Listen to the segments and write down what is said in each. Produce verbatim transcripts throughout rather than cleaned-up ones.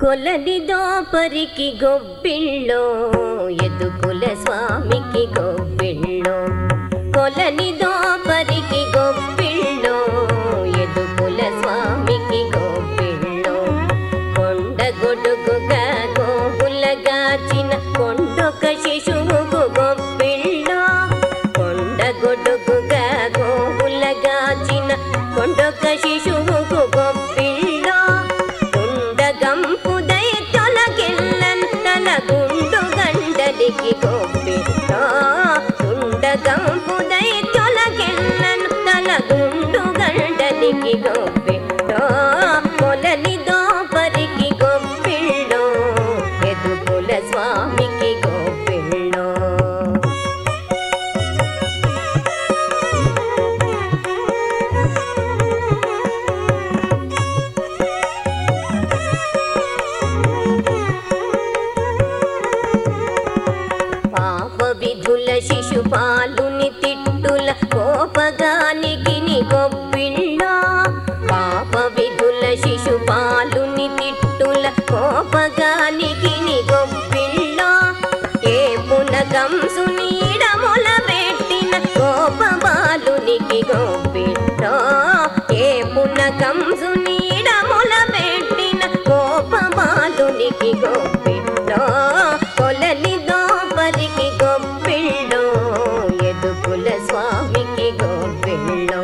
కొలని దోపరికి గొబ్బిళ్ళో ఎదుకుల స్వామికి గొబ్బిళ్ళో కొలని దోపరికి గొబ్బిళ్ళో ఎదుకుల స్వామికి గొబ్బిళ్ళో కొండ గొడుగుగా గోవులగాచిన కొండొక శిశువుకు గొబ్బిళ్ళో కొండ గొడుగుగా గోవులగాచిన కొండొక శిశువుకు గొబ్బిళ్ళో ఉండగంపుదై తొలగిల్లన్ తల గుండు గండలికి గొబ్బిళ్ళో ఉండగంపుదై తొలగిల్లన్ తల గుండు గండలికి గొబ్బిళ్ళో కొలని దోపరికి గొబ్బిళ్ళో ఎదుకుల స్వామికి గొబ్బిళ్ళో విధుల శిశుపాలుని తిట్టుల కోపగానికి ని గొబ్బిళ్ళో పాప విధుల శిశుపాలుని తిట్టుల కోపగానికి ని గొబ్బిళ్ళో ఏ పునకంసు నీడముల పెట్టిన కోప బాలునికి గొబ్బిళ్ళో ఏ పునకంసు నీడముల పెట్టిన కోప బాలునికి గొబ్బిళ్ళో కొలని దోపరికి గొబ్బిళ్ళో ఎదుకుల స్వామికి గొబ్బిళ్ళో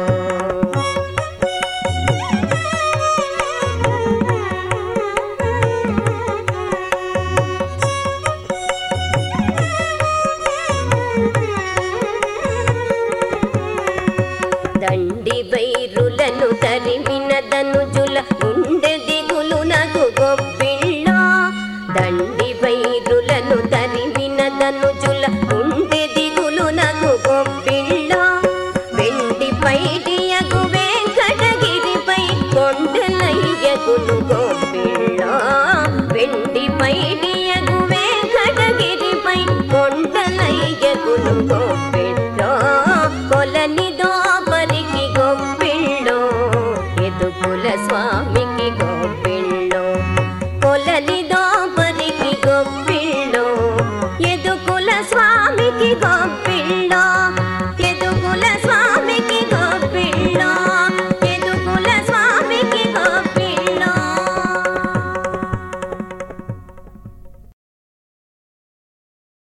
దండి వైరులను తరిమిన దనుజుల గుండె దిగులు నగు గొబ్బిళ్ళో దండి వైరులను తరిమిన దనుజుల గుండె దిగులు నగు గొబ్బిళ్ళో వెండి పైడియగు వెంకటగిరిపై కొండలయ్యగును గొబ్బిళ్ళో వెండి పైడియగు వెంకటగిరిపై కొండలయ్యగును గొబ్బిళ్ళో కొలని దోపరికి గొబ్బిళ్ళో ఎదుకుల స్వామికి గొబ్బిళ్ళో కొలని దోపరికి గొబ్బిళ్ళో ఎదుకుల స్వామికి గొబ్బిళ్ళో